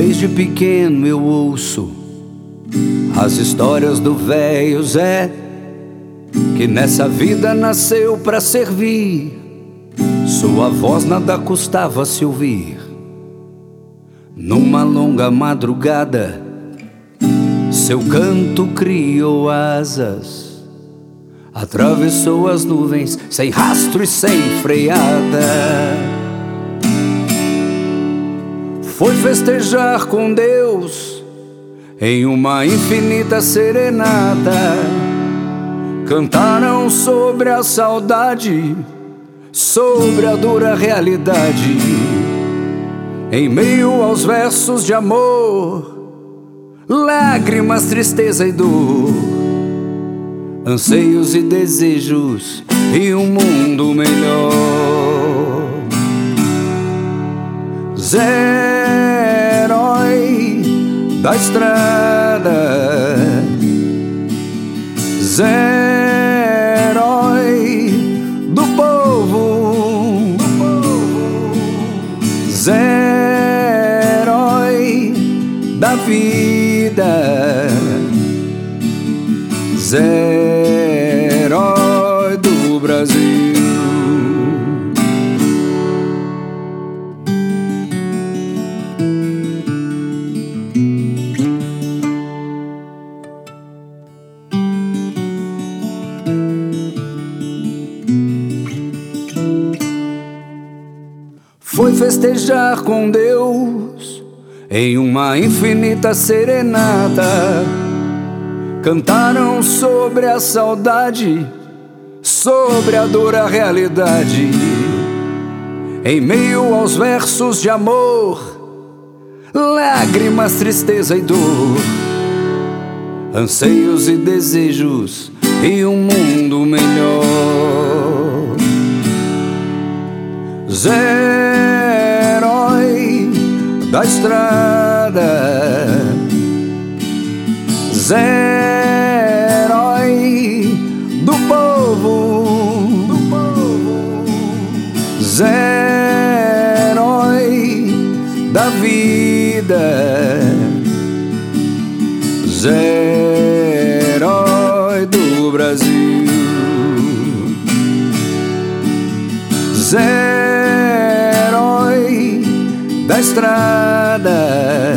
Desde pequeno eu ouço as histórias do velho Zé, que nessa vida nasceu pra servir. Sua voz nada custava se ouvir. Numa longa madrugada, seu canto criou asas, atravessou as nuvens sem rastro e sem freada. Foi festejar com Deus em uma infinita serenata. Cantaram sobre a saudade, sobre a dura realidade. Em meio aos versos de amor, lágrimas, tristeza e dor, anseios e desejos e um mundo melhor. Zé, herói da estrada, Zé, herói do povo, Zé, herói da vida, Zé, herói do Brasil. Foi festejar com Deus em uma infinita serenata. Cantaram sobre a saudade, sobre a dura realidade. Em meio aos versos de amor, lágrimas, tristeza e dor, anseios e desejos e um mundo melhor. Zé, herói da estrada, Zé, herói do povo, Zé, herói da vida, Zé, herói do Brasil. Zé, herói da estrada,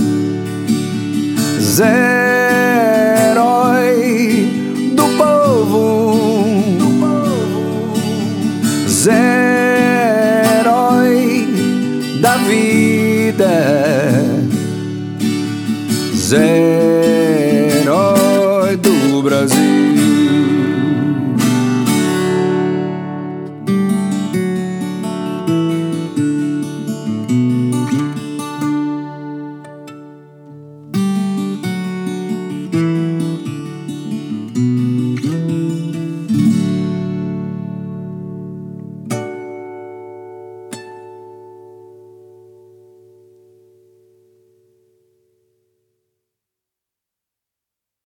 Zé, herói do povo, Zé, herói da vida, Zé,